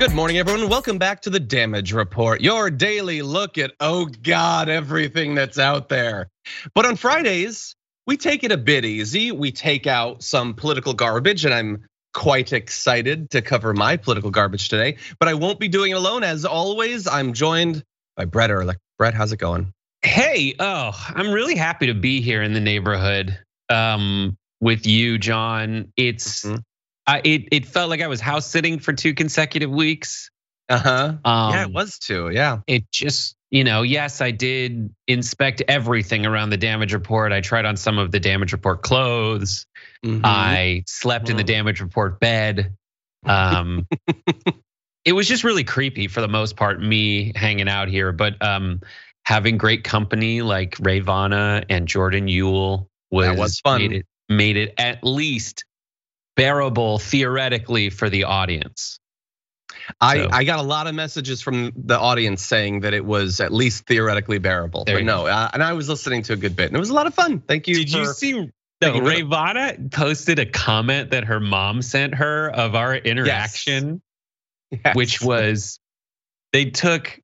Good morning, everyone. Welcome back to the Damage Report, your daily look at, oh God, everything that's out there. But on Fridays, we take it a bit easy. We take out some political garbage, and I'm quite excited to cover my political garbage today. But I won't be doing it alone. As always, I'm joined by Brett Ehrlich. Brett, how's it going? Hey, I'm really happy to be here in the neighborhood with you, John. It felt like I was house sitting for 2 consecutive weeks. Yeah, it was too. Yeah. It just, yes, I did inspect everything around the Damage Report. I tried on some of the Damage Report clothes. I slept in the Damage Report bed. It was just really creepy for the most part, me hanging out here. But having great company like Ray Vana and Jordan Ewell was fun. Made it at least bearable theoretically for the audience. I got a lot of messages from the audience saying that it was at least theoretically bearable. But no, and I was listening to a good bit, and it was a lot of fun. Thank you. Did you see? No, Ray Vana posted a comment that her mom sent her of our interaction, which was they took.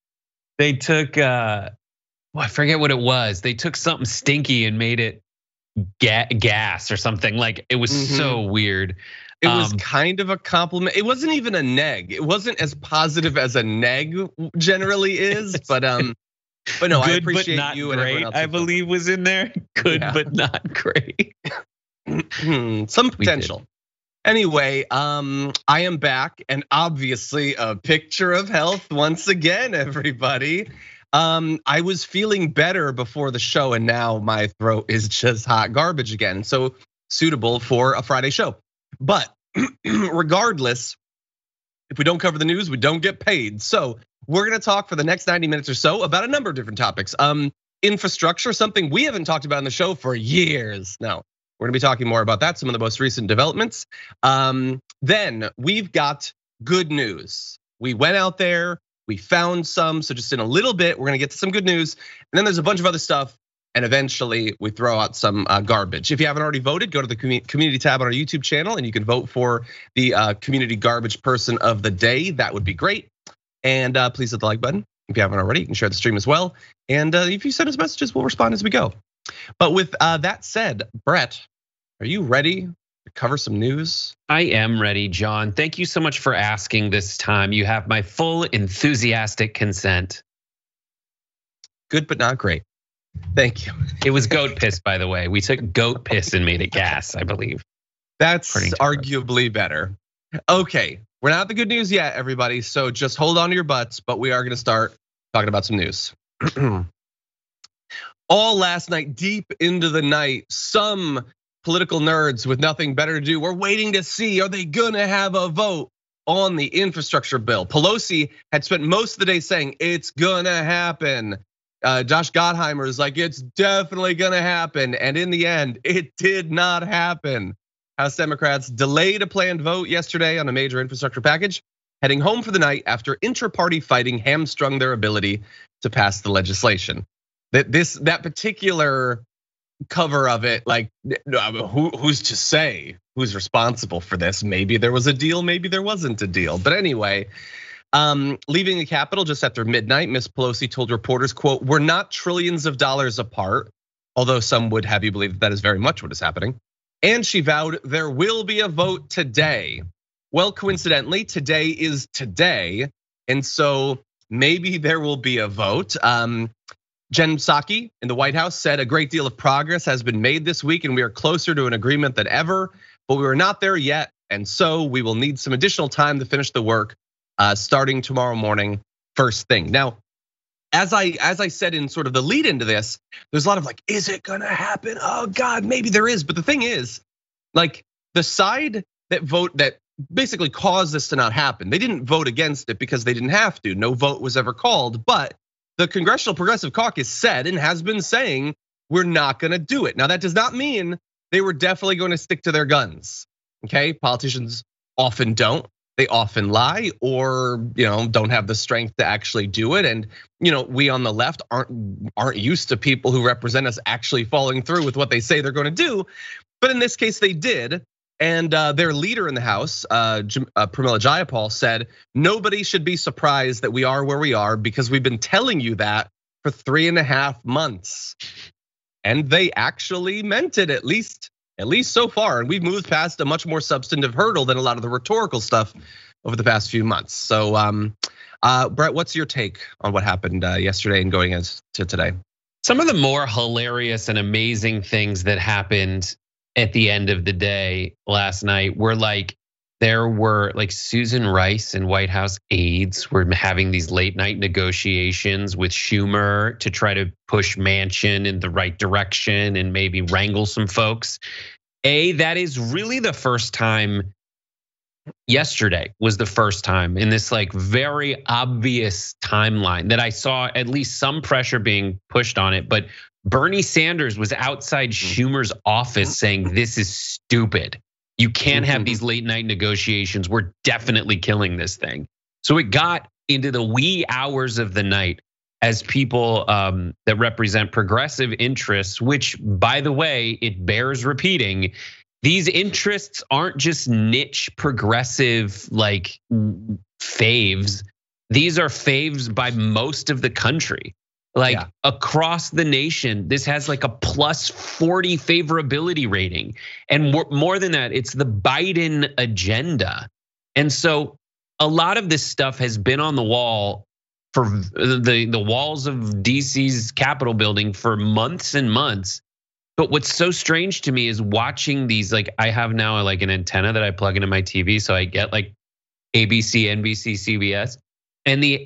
I forget what it was. They took something stinky and made it gas or something. Like it was so weird. It was kind of a compliment. It wasn't even a neg. It wasn't as positive as a neg generally is, but no, good, I appreciate but you and everyone else. I believe was in there. Good, but not great. Some potential. Anyway, I am back, and obviously a picture of health once again, everybody. I was feeling better before the show, and now my throat is just hot garbage again. So suitable for a Friday show. But regardless, if we don't cover the news, we don't get paid. So we're gonna talk for the next 90 minutes or so about a number of different topics. Infrastructure, something we haven't talked about in the show for years. No, we're gonna be talking more about that, some of the most recent developments. Then we've got good news. We went out there, we found some, so just in a little bit, we're gonna get to some good news. And then there's a bunch of other stuff, and eventually we throw out some garbage. If you haven't already voted, go to the community tab on our YouTube channel, and you can vote for the community garbage person of the day. That would be great. And please hit the like button. If you haven't already, you can share the stream as well. And if you send us messages, we'll respond as we go. But with that said, Brett, are you ready to cover some news? I am ready, John. Thank you so much for asking this time. You have my full enthusiastic consent. Good, but not great. Thank you. It was goat piss, by the way. We took goat piss and made it gas, I believe. That's arguably better. Okay, we're not the good news yet, everybody. So just hold on to your butts, but we are gonna start talking about some news. All last night, deep into the night, some political nerds with nothing better to do were waiting to see, are they gonna have a vote on the infrastructure bill? Pelosi had spent most of the day saying it's gonna happen. Josh Gottheimer is like, it's definitely gonna happen. And in the end, it did not happen. House Democrats delayed a planned vote yesterday on a major infrastructure package, heading home for the night after intra-party fighting hamstrung their ability to pass the legislation. That particular cover of it, like, who's to say who's responsible for this? Maybe there was a deal, maybe there wasn't a deal. But anyway, leaving the Capitol just after midnight, Ms. Pelosi told reporters, quote, "We're not trillions of dollars apart," although some would have you believe that is very much what is happening. And she vowed there will be a vote today. Well, coincidentally, today is today. And so maybe there will be a vote. Jen Psaki in the White House said a great deal of progress has been made this week and we are closer to an agreement than ever, but we are not there yet. And so we will need some additional time to finish the work starting tomorrow morning, first thing. Now, as I said in sort of the lead into this, there's a lot of like, is it gonna happen? Oh God, maybe there is. But the thing is, like the side that basically caused this to not happen, they didn't vote against it because they didn't have to. No vote was ever called, but the Congressional Progressive Caucus said and has been saying, we're not gonna do it. Now that does not mean they were definitely gonna stick to their guns, okay? Politicians often don't. They often lie or don't have the strength to actually do it. And we on the left aren't used to people who represent us actually following through with what they say they're going to do. But in this case, they did. And their leader in the House, Pramila Jayapal, said, nobody should be surprised that we are where we are because we've been telling you that for 3.5 months. And they actually meant it, at least so far. And we've moved past a much more substantive hurdle than a lot of the rhetorical stuff over the past few months. So Brett, what's your take on what happened yesterday and going into today? Some of the more hilarious and amazing things that happened at the end of the day last night were there were Susan Rice and White House aides were having these late night negotiations with Schumer to try to push Manchin in the right direction and maybe wrangle some folks. That is really the first time. Yesterday was the first time in this very obvious timeline that I saw at least some pressure being pushed on it. But Bernie Sanders was outside Schumer's office saying, this is stupid. You can't have these late night negotiations. We're definitely killing this thing. So it got into the wee hours of the night as people that represent progressive interests, which, by the way, it bears repeating, these interests aren't just niche progressive faves. These are faves by most of the country. Across the nation, this has a plus 40 favorability rating. And more than that, it's the Biden agenda. And so a lot of this stuff has been on the wall for the walls of DC's Capitol building for months and months. But what's so strange to me is watching these, I have now an antenna that I plug into my TV, so I get ABC, NBC, CBS, and the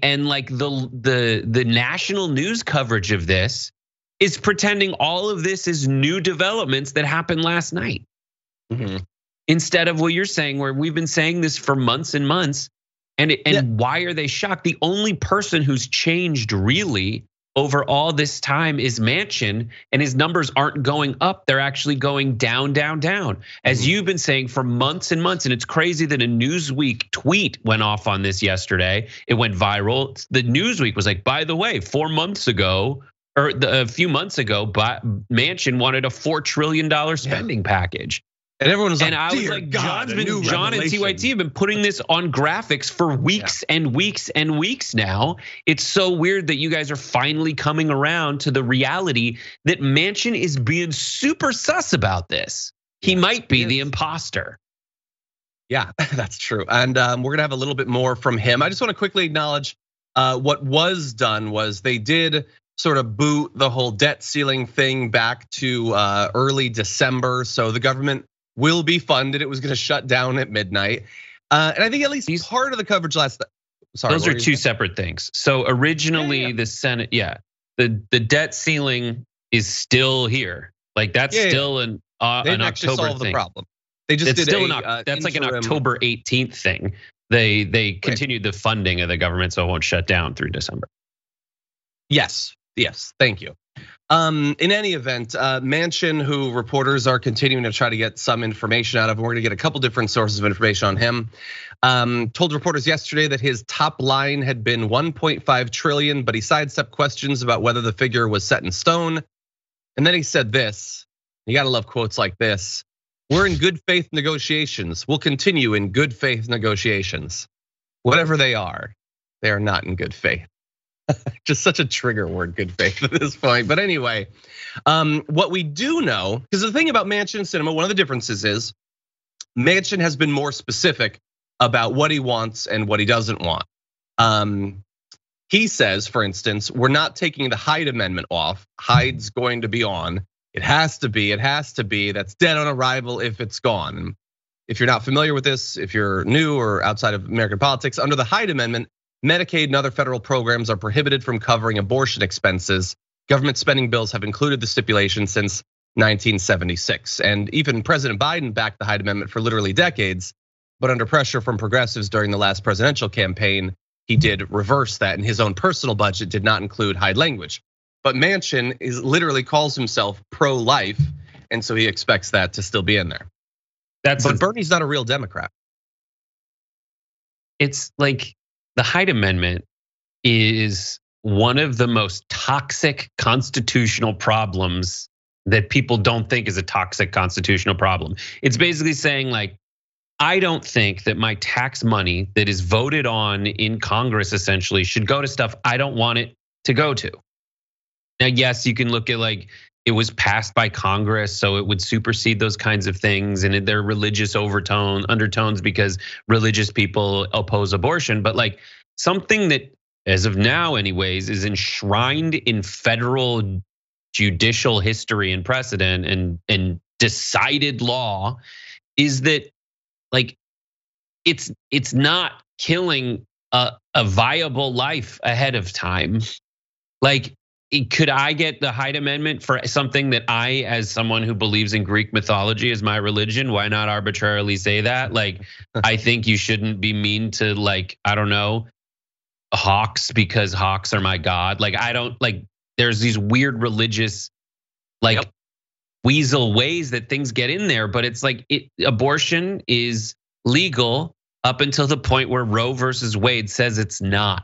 national news coverage of this is pretending all of this is new developments that happened last night. Instead of what you're saying, where we've been saying this for months and months, and why are they shocked? The only person who's changed really over all this time is Manchin, and his numbers aren't going up. They're actually going down, down, down. As you've been saying for months and months, and it's crazy that a Newsweek tweet went off on this yesterday. It went viral. The Newsweek was by the way, 4 months ago, or a few months ago, Manchin wanted a $4 trillion spending package. And everyone was and I was John and TYT have been putting this on graphics for weeks and weeks and weeks now. It's so weird that you guys are finally coming around to the reality that Manchin is being super sus about this. He might be the imposter. Yeah, that's true. And we're gonna have a little bit more from him. I just want to quickly acknowledge what was done was they did sort of boot the whole debt ceiling thing back to early December. So the government will be funded. It was going to shut down at midnight. And I think at least part of the coverage last. Sorry, those are two separate things. So originally the Senate, the debt ceiling is still here. That's still an October thing. The problem. They just did still that's an October 18th thing. They continued the funding of the government, so it won't shut down through December. Yes, thank you. In any event, Manchin, who reporters are continuing to try to get some information out of, and we're gonna get a couple different sources of information on him, told reporters yesterday that his top line had been 1.5 trillion, but he sidestepped questions about whether the figure was set in stone. And then he said this, you gotta love quotes like this: we're in good faith negotiations. We'll continue in good faith negotiations. Whatever they are not in good faith. Just such a trigger word, good faith at this point. But anyway, what we do know, because the thing about Manchin and Sinema, one of the differences is Manchin has been more specific about what he wants and what he doesn't want. He says, for instance, we're not taking the Hyde Amendment off. Hyde's going to be on. It has to be. That's dead on arrival if it's gone. If you're not familiar with this, if you're new or outside of American politics, under the Hyde Amendment, Medicaid and other federal programs are prohibited from covering abortion expenses. Government spending bills have included the stipulation since 1976. And even President Biden backed the Hyde Amendment for literally decades. But under pressure from progressives during the last presidential campaign, he did reverse that, and his own personal budget did not include Hyde language. But Manchin literally calls himself pro-life, and so he expects that to still be in there. But Bernie's not a real Democrat. It's the Hyde Amendment is one of the most toxic constitutional problems that people don't think is a toxic constitutional problem. It's basically saying like, I don't think that my tax money that is voted on in Congress essentially should go to stuff I don't want it to go to. Now, yes, you can look at like it was passed by Congress, so it would supersede those kinds of things, and there are religious undertones because religious people oppose abortion. But like something that, as of now, anyways, is enshrined in federal judicial history and precedent and decided law is that like it's not killing a viable life ahead of time. Like, could I get the Hyde Amendment for something that I, as someone who believes in Greek mythology as my religion, why not arbitrarily say that? Like, I think you shouldn't be mean to like, I don't know, hawks because hawks are my god. Like, I don't like, there's these weird religious like weasel ways that things get in there, but it's like abortion is legal up until the point where Roe versus Wade says it's not.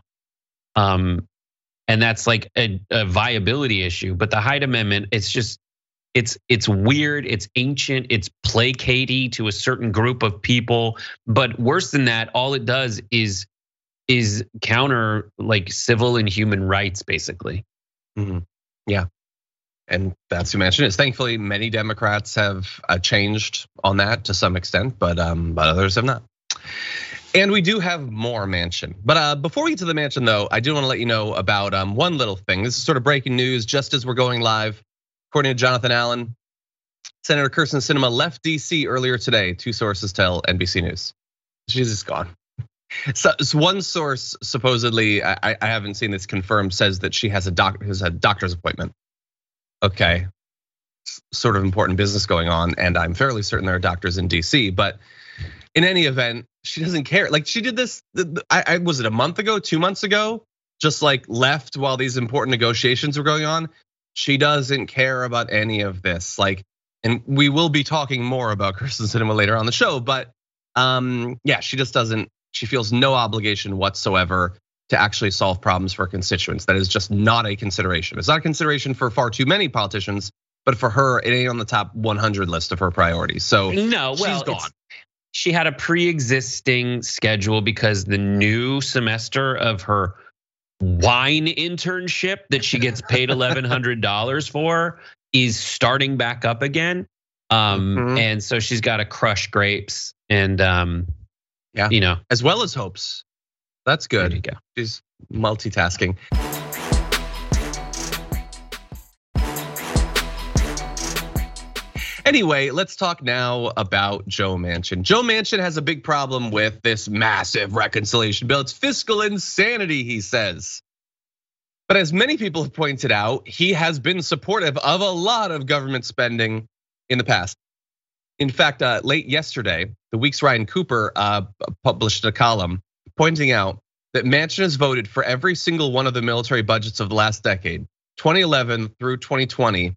And that's like a viability issue. But the Hyde Amendment, it's just, it's weird, it's ancient, it's placatey to a certain group of people. But worse than that, all it does is counter like civil and human rights, basically. Mm-hmm. Yeah. And that's who Manchin is. Thankfully, many Democrats have changed on that to some extent, but others have not. And we do have more Manchin. But before we get to the Manchin, though, I do want to let you know about one little thing. This is sort of breaking news just as we're going live. According to Jonathan Allen, Senator Kyrsten Sinema left DC earlier today. Two sources tell NBC News. She's just gone. So one source supposedly, I haven't seen this confirmed, says that she has a doctor's appointment. Okay, sort of important business going on, and I'm fairly certain there are doctors in DC. But in any event, she doesn't care. Like she did this, was it a month ago, 2 months ago? Just like left while these important negotiations were going on. She doesn't care about any of this. Like, and we will be talking more about Kyrsten Sinema later on the show. But yeah, she just doesn't. She feels no obligation whatsoever to actually solve problems for constituents. That is just not a consideration. It's not a consideration for far too many politicians, but for her, it ain't on the top 100 list of her priorities. So no, well, she's gone. She had a pre-existing schedule because the new semester of her wine internship that she gets paid $1,100 for is starting back up again. And so she's got to crush grapes and yeah, you know, as well as hopes. That's good. There you go. She's multitasking. Anyway, let's talk now about Joe Manchin. Joe Manchin has a big problem with this massive reconciliation bill. It's fiscal insanity, he says. But as many people have pointed out, he has been supportive of a lot of government spending in the past. In fact, late yesterday, the Week's Ryan Cooper published a column pointing out that Manchin has voted for every single one of the military budgets of the last decade, 2011 through 2020,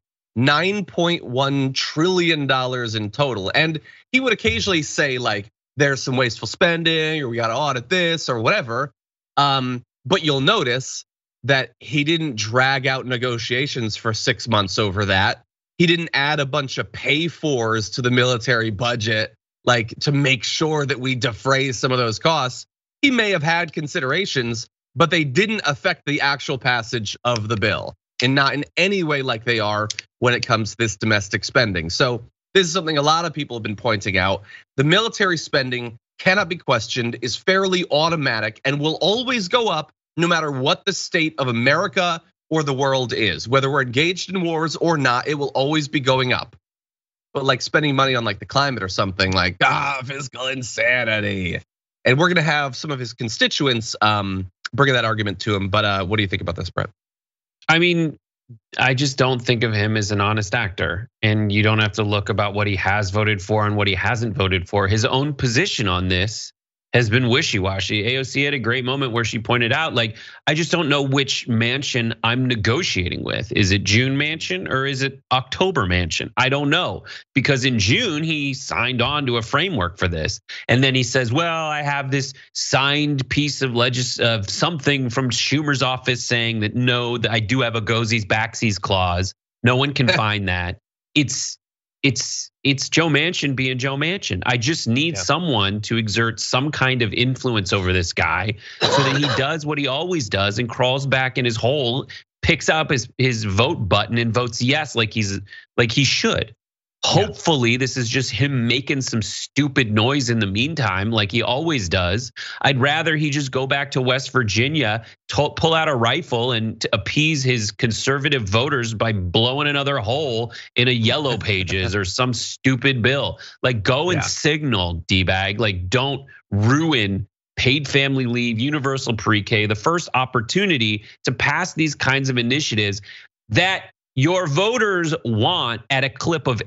$9.1 trillion in total. And he would occasionally say like, there's some wasteful spending, or we gotta audit this or whatever. But you'll notice that he didn't drag out negotiations for 6 months over that. He didn't add a bunch of pay-fors to the military budget, like to make sure that we defray some of those costs. He may have had considerations, but they didn't affect the actual passage of the bill, and not in any way like they are when it comes to this domestic spending. So this is something a lot of people have been pointing out. The military spending cannot be questioned, is fairly automatic, and will always go up no matter what the state of America or the world is. Whether we're engaged in wars or not, it will always be going up. But like spending money on like the climate or something, like fiscal insanity. And we're gonna have some of his constituents bringing that argument to him. But what do you think about this, Brett? I mean, I just don't think of him as an honest actor. And you don't have to look about what he has voted for and what he hasn't voted for. His own position on this has been wishy-washy. AOC had a great moment where she pointed out, like, I just don't know which Manchin I'm negotiating with. Is it June Manchin or is it October Manchin? I don't know, because in June he signed on to a framework for this. And then he says, well, I have this signed piece of something from Schumer's office saying that no, that I do have a goesies backsies clause. No one can find that. it's Joe Manchin being Joe Manchin. I just need someone to exert some kind of influence over this guy so that he does what he always does and crawls back in his hole, picks up his vote button and votes yes like he should. Hopefully this is just him making some stupid noise in the meantime, like he always does. I'd rather he just go back to West Virginia, pull out a rifle and appease his conservative voters by blowing another hole in a Yellow Pages or some stupid bill. Like go and signal, D-bag, like don't ruin paid family leave, universal pre-K, the first opportunity to pass these kinds of initiatives that your voters want at a clip of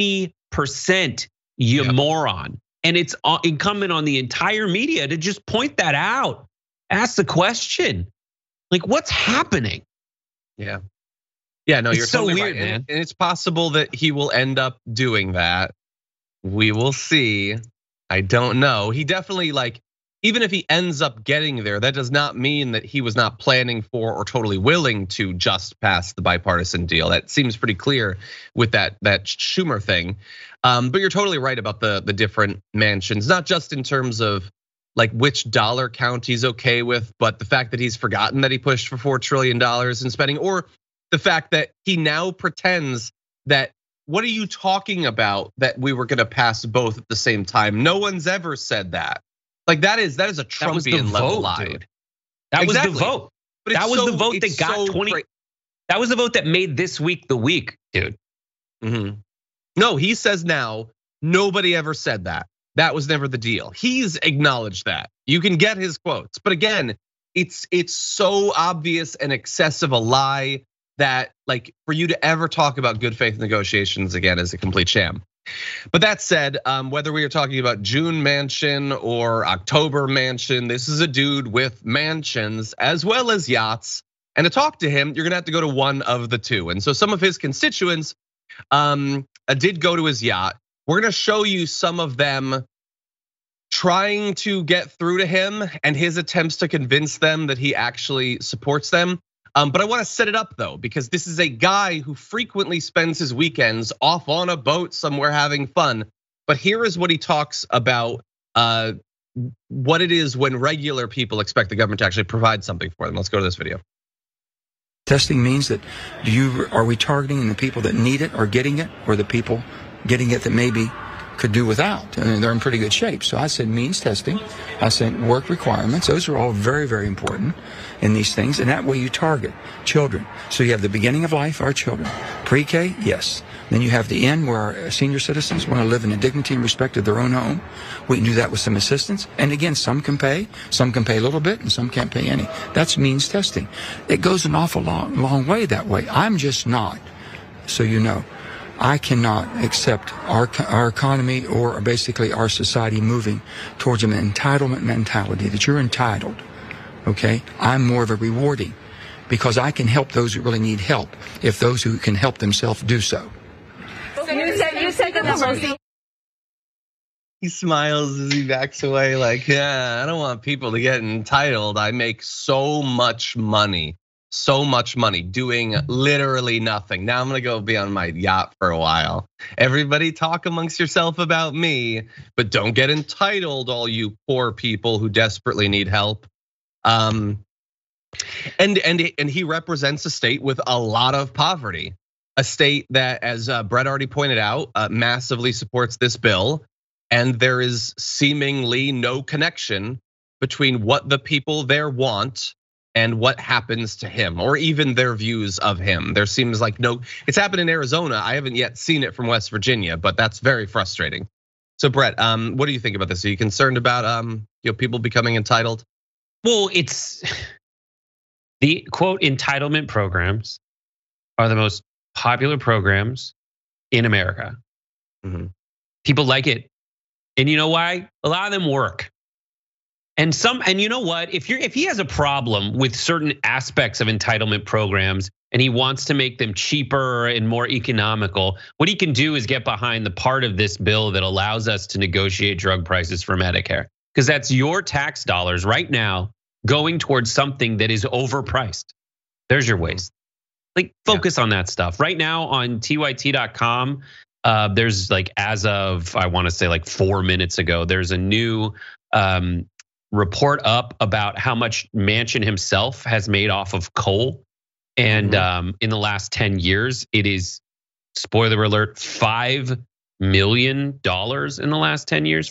80%, you moron. And it's incumbent on the entire media to just point that out. Ask the question, like what's happening? Yeah, no, you're so totally weird, right. man. And it's possible that he will end up doing that. We will see. I don't know. He definitely even if he ends up getting there, that does not mean that he was not planning for or totally willing to just pass the bipartisan deal. That seems pretty clear with that Schumer thing. But you're totally right about the different Manchins, not just in terms of which dollar count he's okay with, but the fact that he's forgotten that he pushed for $4 trillion in spending, or the fact that he now pretends that, what are you talking about that we were gonna pass both at the same time? No one's ever said that. That is a Trumpian level lie. Dude. That was the vote. But that was the vote that got 20. That was the vote that made this week the week, dude. No, he says now nobody ever said that. That was never the deal. He's acknowledged that. You can get his quotes, but again, it's so obvious and excessive a lie that for you to ever talk about good faith negotiations again is a complete sham. But that said, whether we are talking about June Manchin or October Manchin, this is a dude with mansions as well as yachts. And to talk to him, you're gonna have to go to one of the two. And so some of his constituents did go to his yacht. We're gonna show you some of them trying to get through to him and his attempts to convince them that he actually supports them. But I want to set it up though, because this is a guy who frequently spends his weekends off on a boat somewhere having fun. But here is what he talks about what it is when regular people expect the government to actually provide something for them. Let's go to this video. Testing means that are we targeting the people that need it or getting it, or the people getting it that maybe could do without? I mean, they're in pretty good shape. So I said means testing. I said work requirements. Those are all very, very important in these things. And that way you target children. So you have the beginning of life, our children. Pre-K, yes. Then you have the end where our senior citizens want to live in the dignity and respect of their own home. We can do that with some assistance. And again, some can pay a little bit, and some can't pay any. That's means testing. It goes an awful long way that way. I'm just not, so you know. I cannot accept our economy or basically our society moving towards an entitlement mentality that you're entitled, okay? I'm more of a rewarding, because I can help those who really need help if those who can help themselves do so. So you said that Pelosi. He smiles as he backs away I don't want people to get entitled. I make so much money doing literally nothing. Now I'm gonna go be on my yacht for a while. Everybody talk amongst yourself about me, but don't get entitled, all you poor people who desperately need help. And he represents a state with a lot of poverty, a state that, as Brett already pointed out, massively supports this bill. And there is seemingly no connection between what the people there want and what happens to him, or even their views of him. There seems like no, it's happened in Arizona. I haven't yet seen it from West Virginia, but that's very frustrating. So Brett, what do you think about this? Are you concerned about people becoming entitled? Well, it's the quote entitlement programs are the most popular programs in America. People like it, and you know why? A lot of them work. And you know what? If he has a problem with certain aspects of entitlement programs and he wants to make them cheaper and more economical, what he can do is get behind the part of this bill that allows us to negotiate drug prices for Medicare. Because that's your tax dollars right now going towards something that is overpriced. There's your waste. Like focus on that stuff. Right now on tyt.com, there's like, as of, I want to say like 4 minutes ago, there's a new report up about how much Manchin himself has made off of coal. And in the last 10 years, it is, spoiler alert, $5 million in the last 10 years,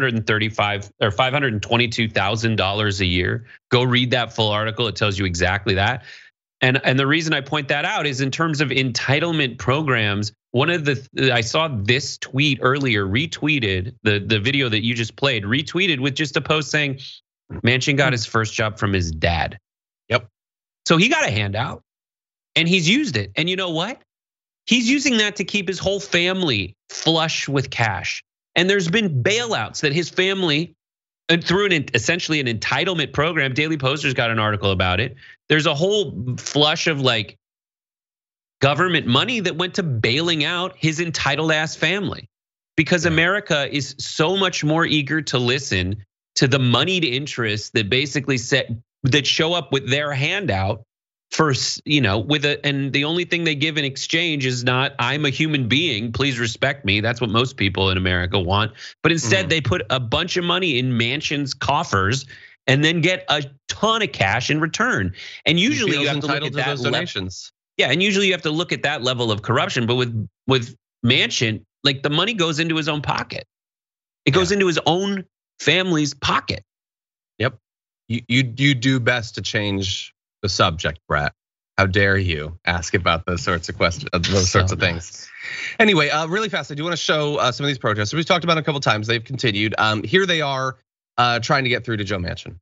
$522,000 a year. Go read that full article. It tells you exactly that. And the reason I point that out is in terms of entitlement programs. I saw this tweet earlier, retweeted the video that you just played, retweeted with just a post saying Manchin got his first job from his dad. Yep. So he got a handout and he's used it. And you know what? He's using that to keep his whole family flush with cash. And there's been bailouts that his family, through essentially an entitlement program. Daily Poster's got an article about it. There's a whole flush of like government money that went to bailing out his entitled ass family, because America is so much more eager to listen to the moneyed interests that basically that show up with their handout first, and the only thing they give in exchange is not, I'm a human being, please respect me. That's what most people in America want. But instead they put a bunch of money in Manchin's coffers and then get a ton of cash in return. And usually you have to look at that donations. Yeah, and usually you have to look at that level of corruption. But with Manchin, like the money goes into his own pocket. It goes into his own family's pocket. Yep. You do best to change the subject, Brett. How dare you ask about those sorts of questions, those sorts of things. Anyway, really fast, I do want to show some of these protests. We've talked about it a couple times. They've continued. Here they are trying to get through to Joe Manchin.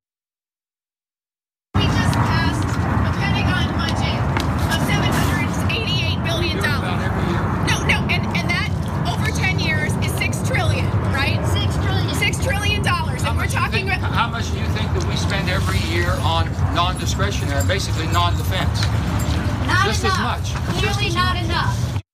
We just passed a Pentagon budget of $788 billion. No, and that over 10 years is $6 trillion, right? $6 trillion. And we're talking about how much do you think that we spend every year on non-discretionary, basically non-defense? not Just enough. as much. Clearly not enough.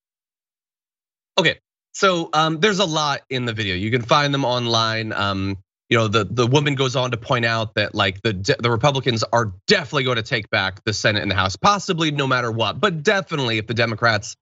Okay, so there's a lot in the video. You can find them online. The woman goes on to point out that like the Republicans are definitely going to take back the Senate and the House, possibly no matter what, but definitely if the Democrats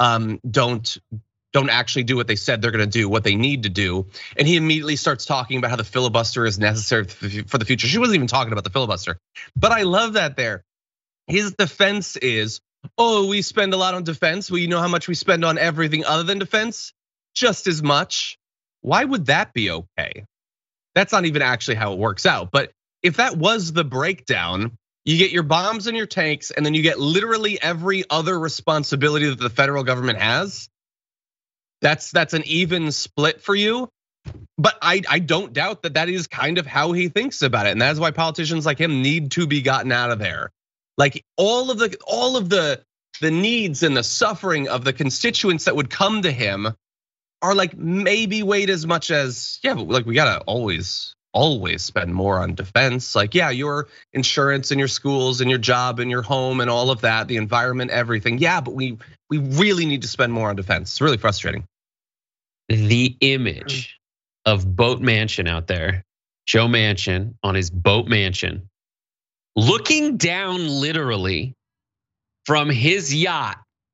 don't actually do what they said they're going to do, what they need to do. And he immediately starts talking about how the filibuster is necessary for the future. She wasn't even talking about the filibuster, but I love that there. His defense is, oh, we spend a lot on defense. Well, you know how much we spend on everything other than defense? Just as much. Why would that be okay? That's not even actually how it works out. But if that was the breakdown, you get your bombs and your tanks, and then you get literally every other responsibility that the federal government has. That's an even split for you. But I don't doubt that is kind of how he thinks about it. And that's why politicians like him need to be gotten out of there. Like all of the needs and the suffering of the constituents that would come to him are like maybe weighed as much as, but like we gotta always spend more on defense. Like, your insurance and your schools and your job and your home and all of that, the environment, everything. Yeah, but we really need to spend more on defense. It's really frustrating. The image of Boat Manchin out there, Joe Manchin on his boat mansion, looking down literally from his yacht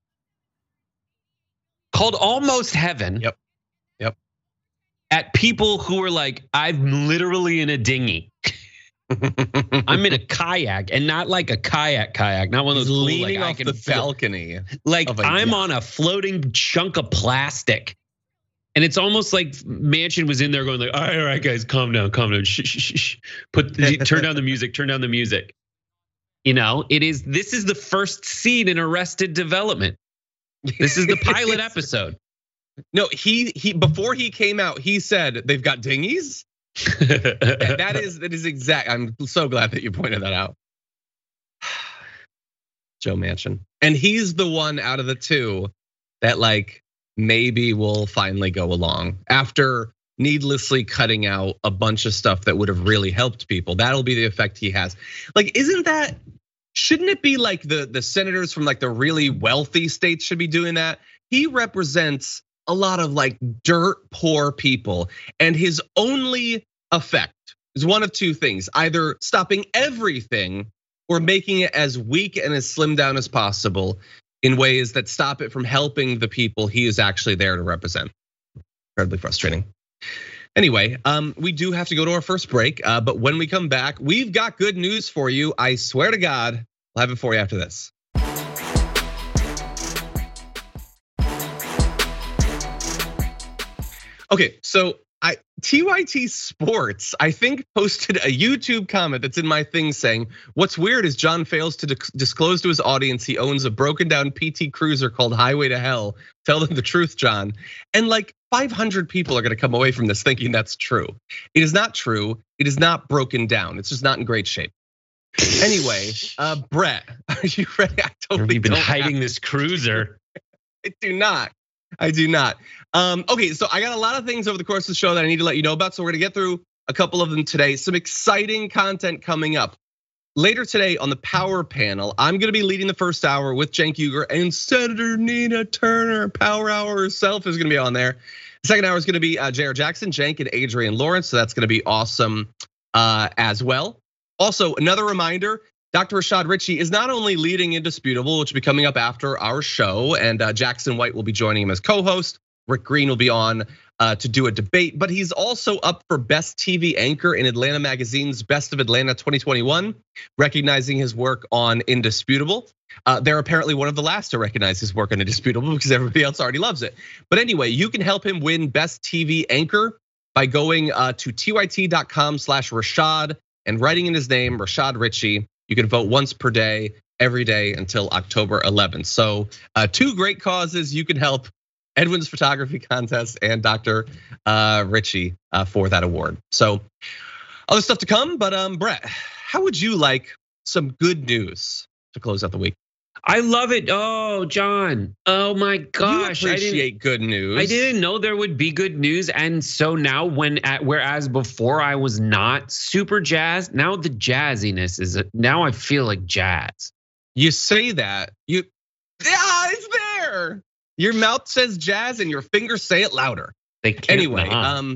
called Almost Heaven. Yep. At people who are like, I'm literally in a dinghy. I'm in a kayak, and not like a kayak, not one of those cool, leaning like, off the balcony. Like I'm on a floating chunk of plastic. And it's almost like Manchin was in there going like, all right, guys, calm down. Shh. Turn down the music. This is the first scene in Arrested Development. This is the pilot episode. No, he before he came out, he said they've got dinghies. that is exact. I'm so glad that you pointed that out. Joe Manchin. And he's the one out of the two that like maybe will finally go along after needlessly cutting out a bunch of stuff that would have really helped people. That'll be the effect he has. Like, shouldn't it be like the senators from like the really wealthy states should be doing that? He represents a lot of like dirt poor people, and his only effect is one of two things: either stopping everything or making it as weak and as slimmed down as possible in ways that stop it from helping the people he is actually there to represent. Incredibly frustrating. Anyway, we do have to go to our first break, but when we come back, we've got good news for you. I swear to God, I'll have it for you after this. Okay, so TYT Sports, I think, posted a YouTube comment that's in my thing saying, what's weird is John fails to disclose to his audience he owns a broken down PT Cruiser called Highway to Hell. Tell them the truth, John. And like 500 people are gonna come away from this thinking that's true. It is not true. It is not broken down. It's just not in great shape. Anyway, Brett, are you ready? I totally You've been hiding this cruiser. I do not. Okay, so I got a lot of things over the course of the show that I need to let you know about. So we're gonna get through a couple of them today. Some exciting content coming up. Later today on the Power Panel, I'm gonna be leading the first hour with Cenk Uygur and Senator Nina Turner. Power Hour herself is gonna be on there. The second hour is gonna be J.R. Jackson, Cenk, and Adrian Lawrence. So that's gonna be awesome as well. Also, another reminder, Dr. Rashad Ritchie is not only leading Indisputable, which will be coming up after our show, and Jackson White will be joining him as co-host. Rick Green will be on to do a debate, but he's also up for Best TV Anchor in Atlanta Magazine's Best of Atlanta 2021, recognizing his work on Indisputable. They're apparently one of the last to recognize his work on Indisputable because everybody else already loves it. But anyway, you can help him win Best TV Anchor by going to tyt.com/Rashad and writing in his name, Rashad Ritchie. You can vote once per day, every day until October 11th. So 2 great causes you can help: Edwin's Photography Contest and Dr. Ritchie for that award. So other stuff to come, but Brett, how would you like some good news to close out the week? I love it. Oh, John. Oh my gosh. You appreciate good news. I didn't know there would be good news. And so now whereas before I was not super jazzed, now the jazziness now I feel like jazz. You say that, yeah, it's there. Your mouth says jazz and your fingers say it louder. They can't. Anyway,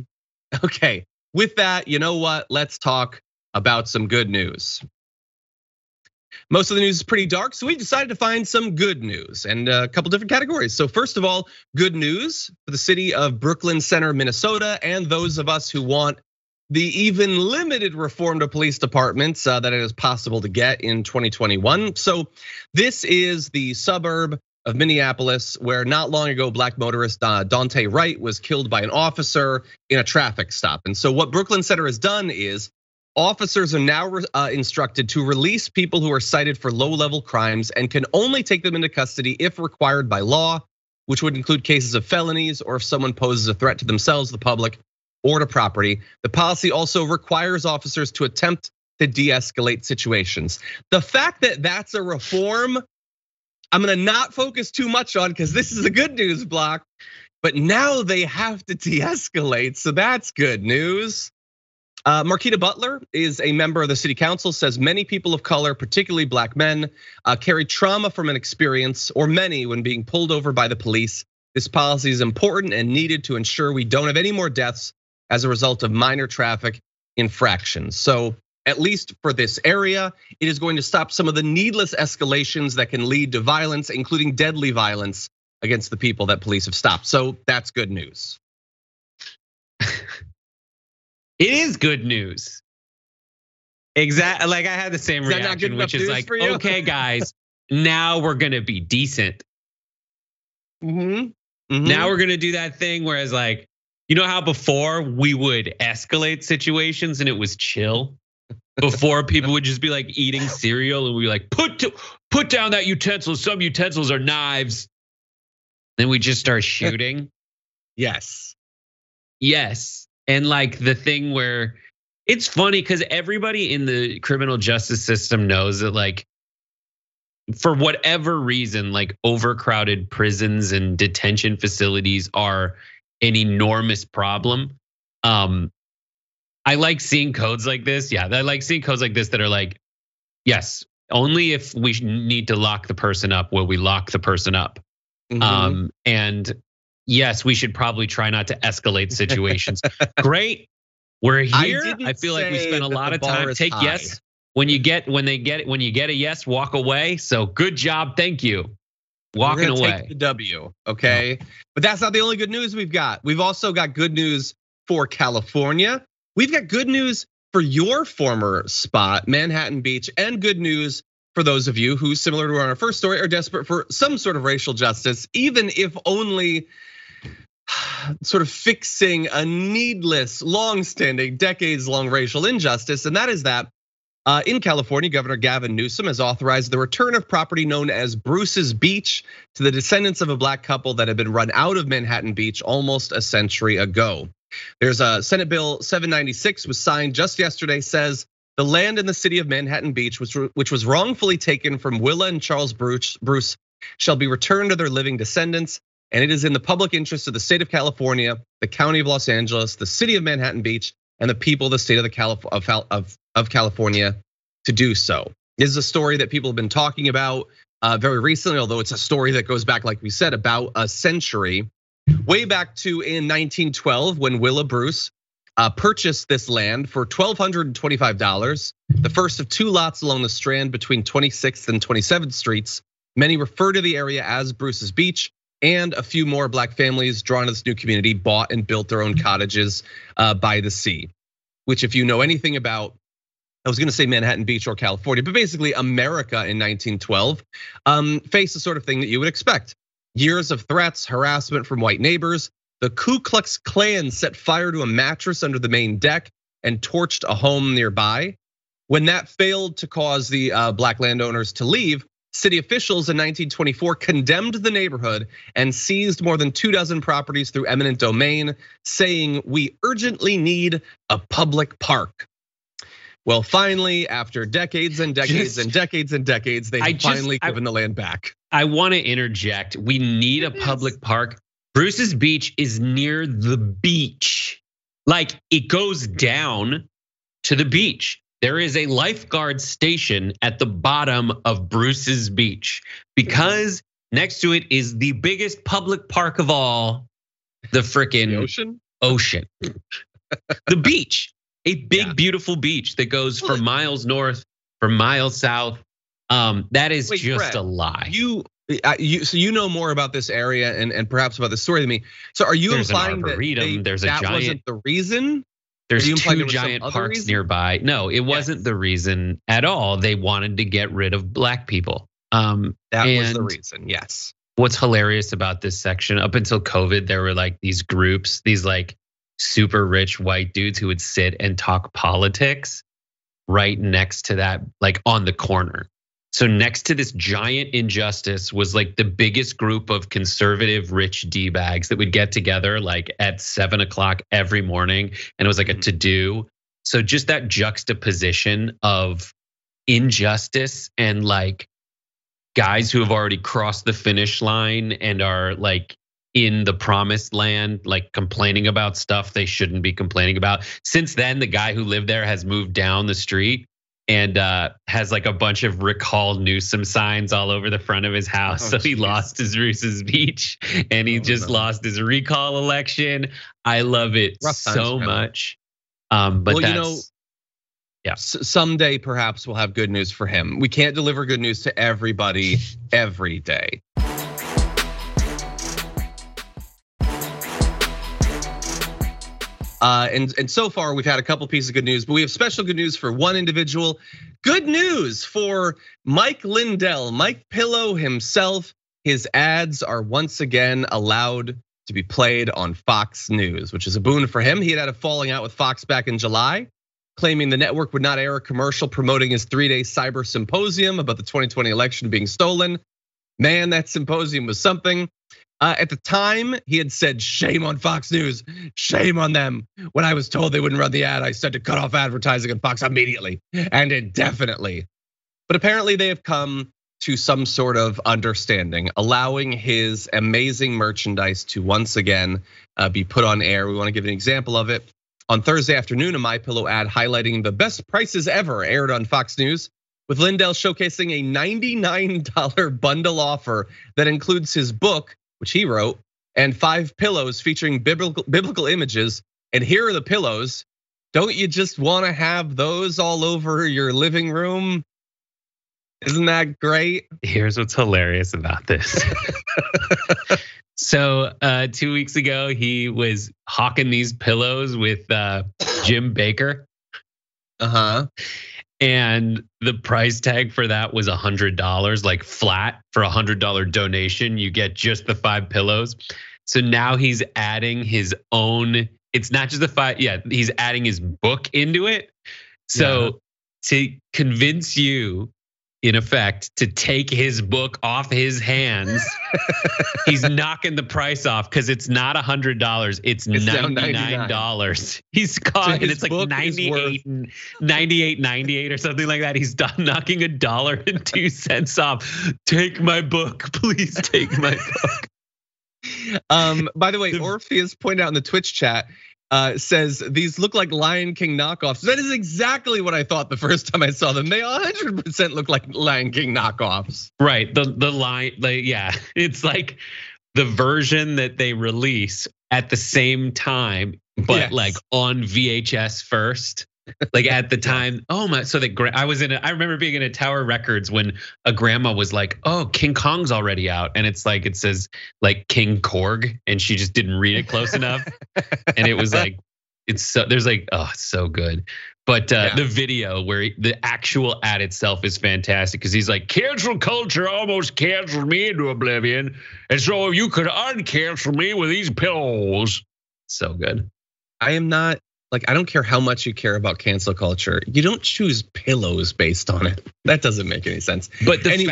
okay. With that, you know what? Let's talk about some good news. Most of the news is pretty dark, so we decided to find some good news and a couple different categories. So first of all, good news for the city of Brooklyn Center, Minnesota, and those of us who want the even limited reform to police departments that it is possible to get in 2021. So this is the suburb of Minneapolis, where not long ago, black motorist Daunte Wright was killed by an officer in a traffic stop. And so what Brooklyn Center has done is officers are now instructed to release people who are cited for low-level crimes and can only take them into custody if required by law, which would include cases of felonies or if someone poses a threat to themselves, the public, or to property. The policy also requires officers to attempt to de-escalate situations. The fact that that's a reform, I'm gonna not focus too much on because this is a good news block, but now they have to de-escalate, so that's good news. Marquita Butler is a member of the city council, says many people of color, particularly black men, carry trauma from an experience or many when being pulled over by the police. This policy is important and needed to ensure we don't have any more deaths as a result of minor traffic infractions. So at least for this area, it is going to stop some of the needless escalations that can lead to violence, including deadly violence against the people that police have stopped. So that's good news. It is good news. Exactly. Like I had the same reaction, which is like, okay, guys, now we're gonna be decent. Now we're gonna do that thing whereas like, you know how before we would escalate situations and it was chill? Before people would just be like eating cereal and we like, put down that utensil. Some utensils are knives. Then we just start shooting. Yes. And like the thing where it's funny because everybody in the criminal justice system knows that like for whatever reason, like overcrowded prisons and detention facilities are an enormous problem. I like seeing codes like this. Yeah, I like seeing codes like this that are like, yes, only if we need to lock the person up will we lock the person up. And yes, we should probably try not to escalate situations. Great, we're here. I feel like we spent a lot of time. when you get a yes, walk away. So good job, thank you. Walking away. Take the W, okay? No. But that's not the only good news we've got. We've also got good news for California. We've got good news for your former spot, Manhattan Beach, and good news for those of you who, similar to our first story, are desperate for some sort of racial justice, even if only sort of fixing a needless, long-standing, decades-long racial injustice, and that is that in California, Governor Gavin Newsom has authorized the return of property known as Bruce's Beach to the descendants of a black couple that had been run out of Manhattan Beach almost a century ago. There's a Senate Bill 796 was signed just yesterday, says the land in the city of Manhattan Beach, which was wrongfully taken from Willa and Charles Bruce, shall be returned to their living descendants. And it is in the public interest of the state of California, the county of Los Angeles, the city of Manhattan Beach, and the people of the state of California to do so. This is a story that people have been talking about very recently, although it's a story that goes back, like we said, about a century. Way back to in 1912, when Willa Bruce purchased this land for $1,225, the first of two lots along the Strand between 26th and 27th Streets. Many refer to the area as Bruce's Beach, and a few more black families drawn to this new community bought and built their own cottages by the sea. Which, if you know anything about, I was gonna say Manhattan Beach or California, but basically America in 1912 faced the sort of thing that you would expect. Years of threats, harassment from white neighbors. The Ku Klux Klan set fire to a mattress under the main deck and torched a home nearby. When that failed to cause the black landowners to leave, city officials in 1924 condemned the neighborhood and seized more than 24 properties through eminent domain, saying, "We urgently need a public park." Well, finally, after decades and decades and decades and decades, they've finally given the land back. I want to interject. We need a public park. Bruce's Beach is near the beach. Like, it goes down to the beach. There is a lifeguard station at the bottom of Bruce's Beach because next to it is the biggest public park of all, the frickin' ocean. The beach, a big, beautiful beach that goes from miles north, from miles south. That is just Brett, a lie. So you know more about this area and perhaps about the story than me. So are you implying that that wasn't the reason? There's two giant parks nearby. No, it wasn't the reason at all. They wanted to get rid of black people. That was the reason, yes. What's hilarious about this section, up until COVID, there were like these groups, these like super rich white dudes who would sit and talk politics right next to that, like on the corner. So next to this giant injustice was like the biggest group of conservative rich D-bags that would get together like at 7 o'clock every morning. And it was like a to-do. So just that juxtaposition of injustice and like guys who have already crossed the finish line and are like in the promised land, like complaining about stuff they shouldn't be complaining about. Since then, the guy who lived there has moved down the street and has like a bunch of Recall Newsom signs all over the front of his house. So he lost his Bruce's Beach and he just lost his recall election. I love it so much. But that's, someday perhaps we'll have good news for him. We can't deliver good news to everybody every day. And so far we've had a couple pieces of good news, but we have special good news for one individual. Good news for Mike Lindell, Mike Pillow himself. His ads are once again allowed to be played on Fox News, which is a boon for him. He had a falling out with Fox back in July, claiming the network would not air a commercial promoting his 3-day cyber symposium about the 2020 election being stolen. Man, that symposium was something. At the time, he had said, "Shame on Fox News, shame on them." When I was told they wouldn't run the ad, I said to cut off advertising on Fox immediately and indefinitely. But apparently they have come to some sort of understanding, allowing his amazing merchandise to once again be put on air. We want to give an example of it. On Thursday afternoon, a MyPillow ad highlighting the best prices ever aired on Fox News, with Lindell showcasing a $99 bundle offer that includes his book, which he wrote, and 5 pillows featuring biblical images. And here are the pillows. don't you just want to have those all over your living room? Isn't that great? Here's what's hilarious about this. So 2 weeks ago, he was hawking these pillows with Jim Baker. And the price tag for that was $100, like flat for $100 donation. You get just the 5 pillows. So now he's adding his own. It's not just the 5. Yeah, he's adding his book into it. So to convince you, in effect, to take his book off his hands, he's knocking the price off because it's not $100, it's $99. He's caught, and it's like 98.98 or something like that. He's done knocking $1.02 off. Take my book, please take my book. By the way, Orpheus pointed out in the Twitch chat, says these look like Lion King knockoffs. That is exactly what I thought the first time I saw them. They 100% look like Lion King knockoffs. Right, the line, yeah, it's like the version that they release at the same time, but like on VHS first. Like at the time, oh my! So I remember being in a Tower Records when a grandma was like, "Oh, King Kong's already out," and it says like King Korg, and she just didn't read it close enough, and it was like, it's so good. But the video where the actual ad itself is fantastic because he's like, cancel culture almost canceled me into oblivion, and so you could uncancel me with these pillows. So good. I am not. Like, I don't care how much you care about cancel culture. You don't choose pillows based on it. That doesn't make any sense. But the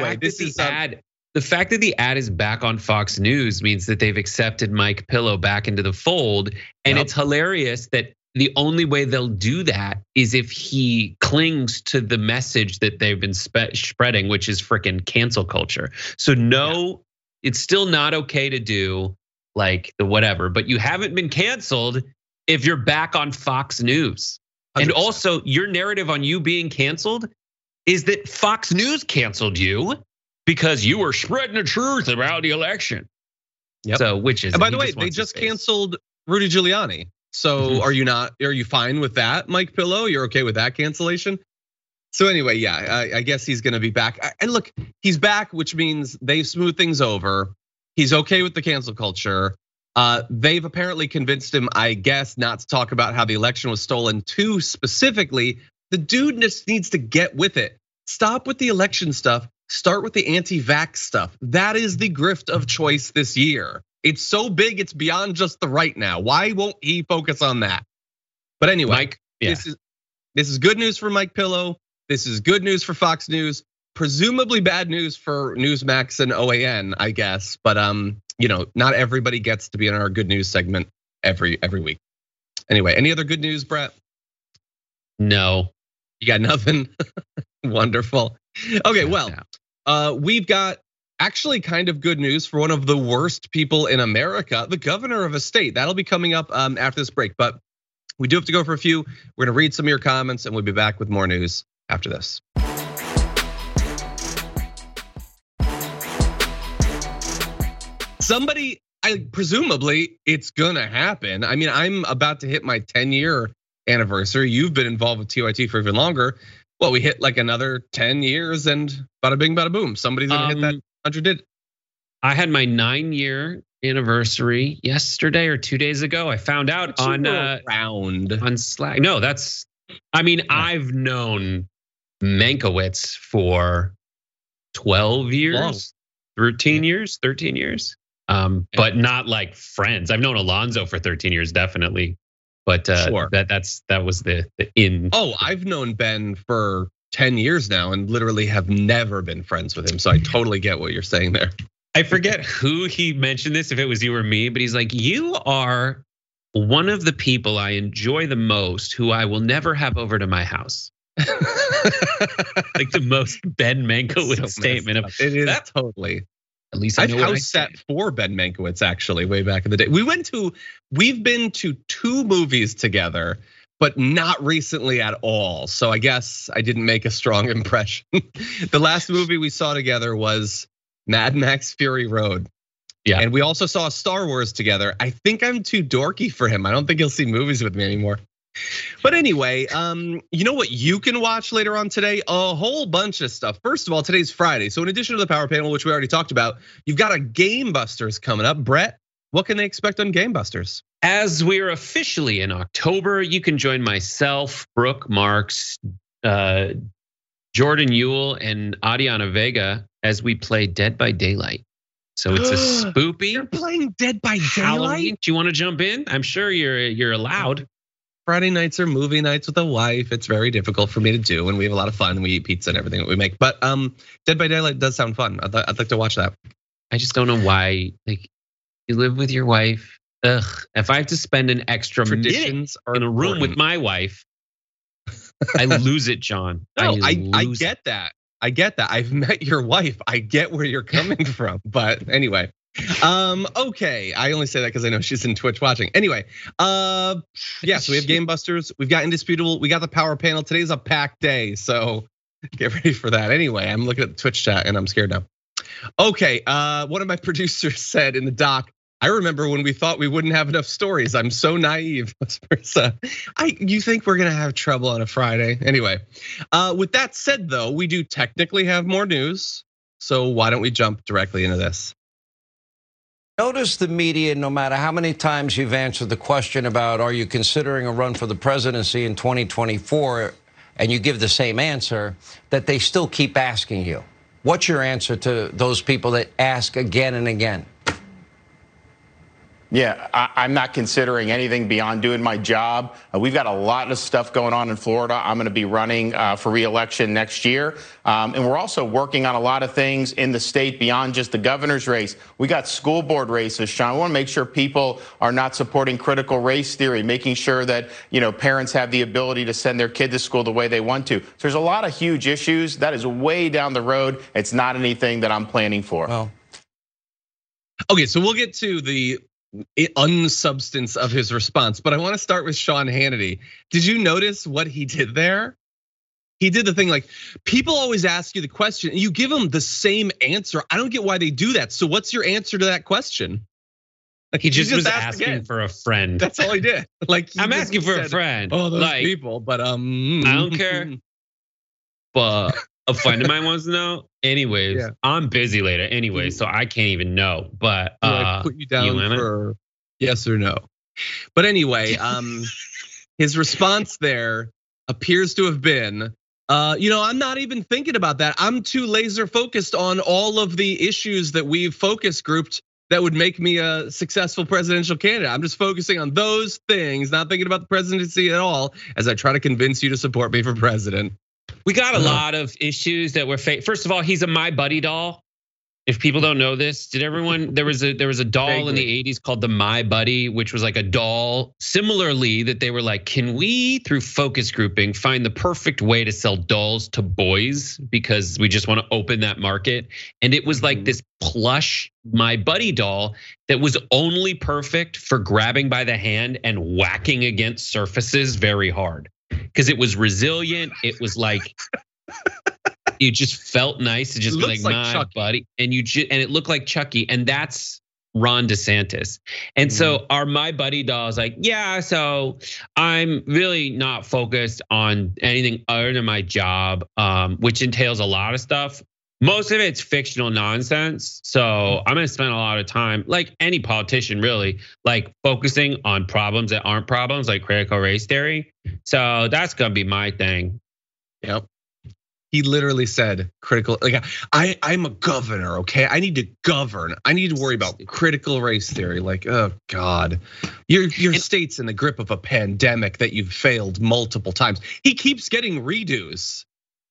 fact that the ad is back on Fox News means that they've accepted Mike Pillow back into the fold. And it's hilarious that the only way they'll do that is if he clings to the message that they've been spreading, which is freaking cancel culture. So it's still not okay to do like the whatever, but you haven't been canceled if you're back on Fox News. 100%. And also your narrative on you being canceled is that Fox News canceled you because you were spreading the truth about the election. So which is, and by the way, they just canceled Rudy Giuliani. So are you fine with that, Mike Pillow? You're okay with that cancellation? So anyway, I guess he's gonna be back. And look, he's back, which means they've smoothed things over. He's okay with the cancel culture. They've apparently convinced him, I guess, not to talk about how the election was stolen too specifically. The dude just needs to get with it. Stop with the election stuff. Start with the anti-vax stuff. That is the grift of choice this year. It's so big, it's beyond just the right now. Why won't he focus on that? But anyway, Mike, this is good news for Mike Pillow. This is good news for Fox News. Presumably bad news for Newsmax and OAN, I guess. But not everybody gets to be in our good news segment every week. Anyway, any other good news, Brett? No. You got nothing? Wonderful. Okay, well, we've got actually kind of good news for one of the worst people in America, the governor of a state. That'll be coming up after this break, but we do have to go for a few. We're gonna read some of your comments and we'll be back with more news after this. Somebody, presumably it's gonna happen. I mean, I'm about to hit my 10-year anniversary. You've been involved with TYT for even longer. Well, we hit like another 10 years and bada bing, bada boom. Somebody's gonna hit that 100. I had my 9-year anniversary yesterday or 2 days ago. I found out on Slack. No, I've known Mankiewicz for 12 years, 13 years. But not like friends. I've known Alonzo for 13 years, definitely. But sure. that was the in. Oh, I've known Ben for 10 years now and literally have never been friends with him. So I totally get what you're saying there. I forget who he mentioned this, if it was you or me, but he's like, you are one of the people I enjoy the most who I will never have over to my house. Like the most Ben Mankiewicz statement. It is totally. At least I've house sat for Ben Mankiewicz actually way back in the day. We've been to 2 movies together, but not recently at all. So I guess I didn't make a strong impression. The last movie we saw together was Mad Max Fury Road. Yeah. And we also saw Star Wars together. I think I'm too dorky for him. I don't think he'll see movies with me anymore. But anyway, you know what you can watch later on today? A whole bunch of stuff. First of all, today's Friday. So in addition to the power panel, which we already talked about, you've got a Game Busters coming up. Brett, what can they expect on Game Busters? As we're officially in October, you can join myself, Brooke Marks, Jordan Ewell, and Adiana Vega as we play Dead by Daylight. So it's a spoopy. You're playing Dead by Daylight? Halloween. Do you want to jump in? I'm sure you're allowed. Friday nights are movie nights with a wife. It's very difficult for me to do, and we have a lot of fun. And we eat pizza and everything that we make. But Dead by Daylight does sound fun. I'd like to watch that. I just don't know why. Like, you live with your wife. Ugh. If I have to spend an extra minute in a room with my wife, I lose it, John. No, I get that. I get that. I've met your wife. I get where you're coming from. But anyway. Okay, I only say that because I know she's in Twitch watching. Anyway, so we have Game Busters, we've got Indisputable, we got the power panel. Today's a packed day, so get ready for that. Anyway, I'm looking at the Twitch chat and I'm scared now. Okay, one of my producers said in the doc, I remember when we thought we wouldn't have enough stories. I'm so naive. You think we're gonna have trouble on a Friday? Anyway, with that said though, we do technically have more news. So why don't we jump directly into this? Notice the media, no matter how many times you've answered the question about are you considering a run for the presidency in 2024, and you give the same answer, that they still keep asking you. What's your answer to those people that ask again and again? Yeah, I'm not considering anything beyond doing my job. We've got a lot of stuff going on in Florida. I'm going to be running for re-election next year. And we're also working on a lot of things in the state beyond just the governor's race. We got school board races, Sean. We want to make sure people are not supporting critical race theory, making sure that, parents have the ability to send their kid to school the way they want to. So there's a lot of huge issues. That is way down the road. It's not anything that I'm planning for. Well. Okay, so we'll get to the unsubstance of his response, but I want to start with Sean Hannity. Did you notice what he did there? He did the thing like, people always ask you the question and you give them the same answer. I don't get why they do that. So what's your answer to that question? Like he just was asking for a friend. That's all he did. Like I'm asking for a friend. Oh, those people, but I don't care. But a friend of mine wants to know. Anyways, yeah. I'm busy later anyway, so I can't even know. But I put you down for yes or no. But anyway, his response there appears to have been, I'm not even thinking about that. I'm too laser focused on all of the issues that we've focus grouped that would make me a successful presidential candidate. I'm just focusing on those things, not thinking about the presidency at all, as I try to convince you to support me for president. We got a lot of issues that were fake. First of all, he's a My Buddy doll. If people don't know this, there was a doll in the 80s called the My Buddy, which was like a doll similarly that they were like, can we, through focus grouping, find the perfect way to sell dolls to boys because we just want to open that market? And it was like this plush My Buddy doll that was only perfect for grabbing by the hand and whacking against surfaces very hard. Because it was resilient, it was like you just felt nice to just be like my Chucky. Buddy, and it looked like Chucky, and that's Ron DeSantis. And so our My Buddy doll is like, yeah, so I'm really not focused on anything other than my job, which entails a lot of stuff. Most of it's fictional nonsense. So I'm gonna spend a lot of time, like any politician really, like focusing on problems that aren't problems, like critical race theory. So that's gonna be my thing. Yep. He literally said critical, like I'm a governor, okay? I need to govern. I need to worry about critical race theory. Like, oh God, your state's in the grip of a pandemic that you've failed multiple times. He keeps getting redos.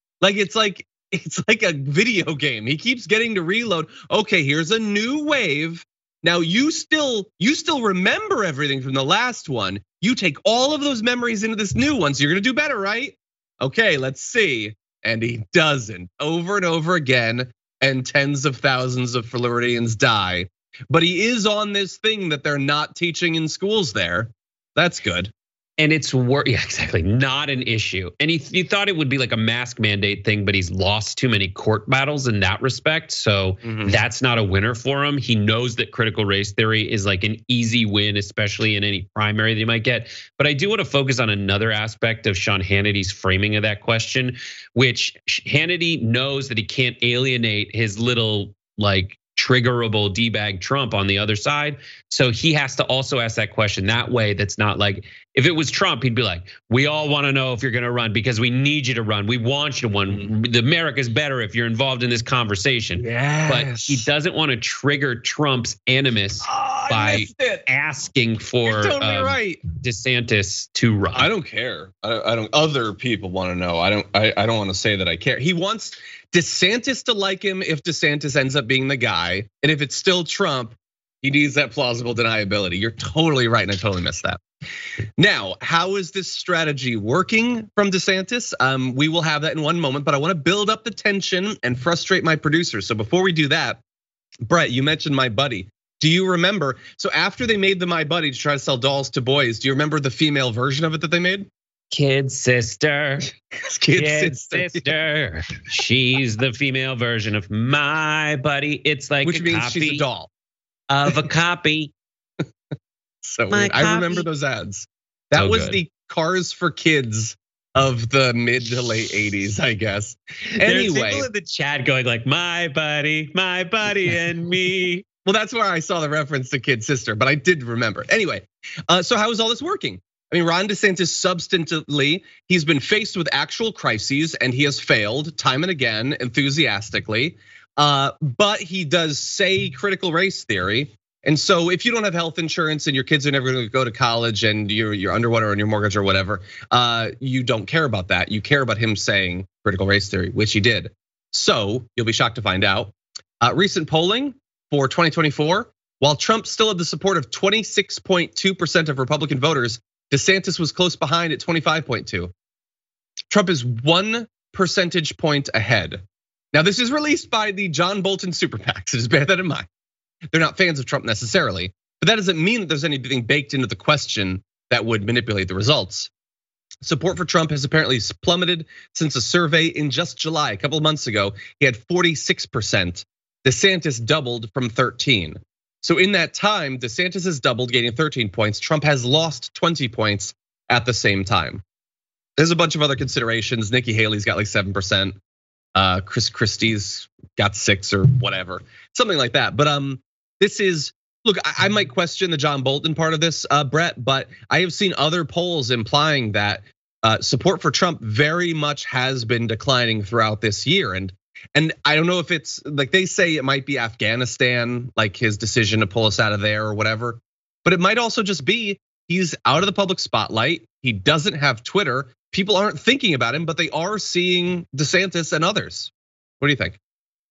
It's like a video game. He keeps getting to reload. Okay, here's a new wave. Now you still remember everything from the last one. You take all of those memories into this new one, so you're gonna do better, right? Okay, let's see. And he doesn't, over and over again, and tens of thousands of Floridians die. But he is on this thing that they're not teaching in schools there. That's good. And it's yeah, exactly, not an issue. And he thought it would be like a mask mandate thing, but he's lost too many court battles in that respect. So that's not a winner for him. He knows that critical race theory is like an easy win, especially in any primary that he might get. But I do want to focus on another aspect of Sean Hannity's framing of that question, which Hannity knows that he can't alienate his little like triggerable D-bag Trump on the other side. So he has to also ask that question that way. That's not like, if it was Trump, he'd be like, we all want to know if you're going to run because we need you to run. We want you to run. The America's better if you're involved in this conversation. Yes. But he doesn't want to trigger Trump's animus by asking for right. DeSantis to run. I don't care. I don't. Other people want to know. I don't want to say that I care. He wants DeSantis to like him if DeSantis ends up being the guy, and if it's still Trump, he needs that plausible deniability. You're totally right, and I totally missed that. Now, how is this strategy working from DeSantis? We will have that in one moment, but I want to build up the tension and frustrate my producers. So before we do that, Brett, you mentioned My Buddy. Do you remember? So after they made the My Buddy to try to sell dolls to boys, do you remember the female version of it that they made? Kid sister, Kid sister. She's the female version of My Buddy. It's like which a means copy she's a doll of a copy. So weird. I remember those ads. That was the Cars for Kids of the mid to late 80s, I guess. Anyway, there's people in the chat going like, my buddy and me. Well, that's where I saw the reference to Kid Sister, but I did remember. Anyway, so how is all this working? I mean, Ron DeSantis substantively, he's been faced with actual crises and he has failed time and again, enthusiastically. But he does say critical race theory. And so if you don't have health insurance and your kids are never gonna go to college and you're underwater on your mortgage or whatever, you don't care about that. You care about him saying critical race theory, which he did. So you'll be shocked to find out. Recent polling for 2024, while Trump still had the support of 26.2% of Republican voters, DeSantis was close behind at 25.2. Trump is 1 percentage point ahead. Now, this is released by the John Bolton super PAC, so just bear that in mind. They're not fans of Trump necessarily, but that doesn't mean that there's anything baked into the question that would manipulate the results. Support for Trump has apparently plummeted since a survey in just July, a couple of months ago. He had 46%. DeSantis doubled from 13. So in that time, DeSantis has doubled, gaining 13 points. Trump has lost 20 points at the same time. There's a bunch of other considerations. Nikki Haley's got like 7%. Chris Christie's got 6 or whatever, something like that. But this is, look, I might question the John Bolton part of this, Brett, but I have seen other polls implying that support for Trump very much has been declining throughout this year. And I don't know if it's like they say it might be Afghanistan, like his decision to pull us out of there or whatever, but it might also just be he's out of the public spotlight. He doesn't have Twitter. People aren't thinking about him, but they are seeing DeSantis and others. What do you think?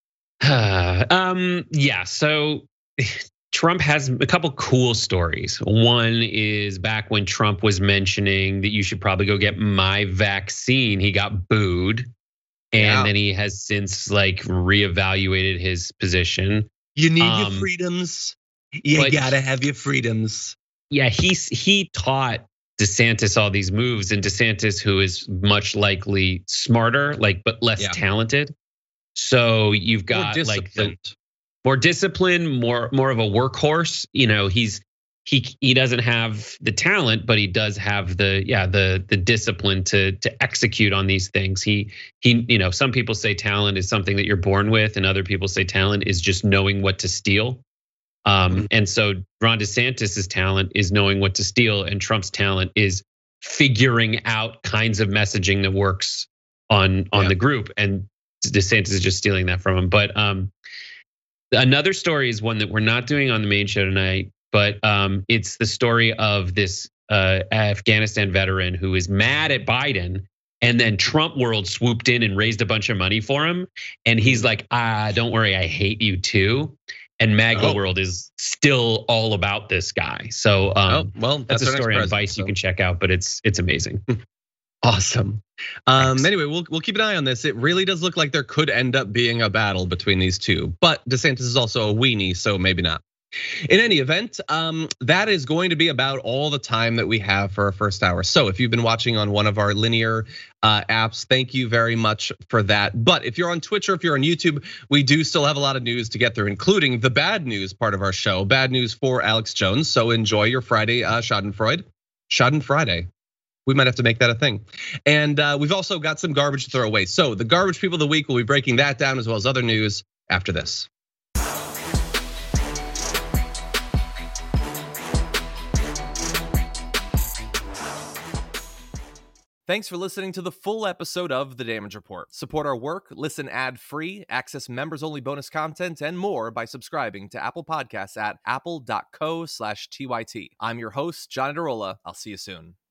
Yeah, so Trump has a couple cool stories. One is back when Trump was mentioning that you should probably go get my vaccine, he got booed. And then he has since like reevaluated his position. You need your freedoms. You gotta have your freedoms. Yeah, he taught DeSantis all these moves, and DeSantis, who is much likely smarter, like but less talented. So you've got like the more disciplined, more of a workhorse. You know, he doesn't have the talent, but he does have the discipline to execute on these things. He you know, some people say talent is something that you're born with, and other people say talent is just knowing what to steal. And so Ron DeSantis's talent is knowing what to steal, and Trump's talent is figuring out kinds of messaging that works on the group. And DeSantis is just stealing that from him. But another story is one that we're not doing on the main show tonight. But it's the story of this Afghanistan veteran who is mad at Biden, and then Trump world swooped in and raised a bunch of money for him. And he's like, don't worry, I hate you too. And MAGA world is still all about this guy. So well, that's a story on Vice you can check out, but it's amazing. Awesome. Anyway, we'll keep an eye on this. It really does look like there could end up being a battle between these two, but DeSantis is also a weenie, so maybe not. In any event, that is going to be about all the time that we have for our first hour. So if you've been watching on one of our linear apps, thank you very much for that. But if you're on Twitch or if you're on YouTube, we do still have a lot of news to get through, including the bad news part of our show. Bad news for Alex Jones. So enjoy your Friday, Schadenfreude. We might have to make that a thing. And we've also got some garbage to throw away. So the garbage people of the week, we'll be breaking that down as well as other news after this. Thanks for listening to the full episode of The Damage Report. Support our work, listen ad-free, access members-only bonus content, and more by subscribing to Apple Podcasts at apple.co/TYT. I'm your host, John Adarola. I'll see you soon.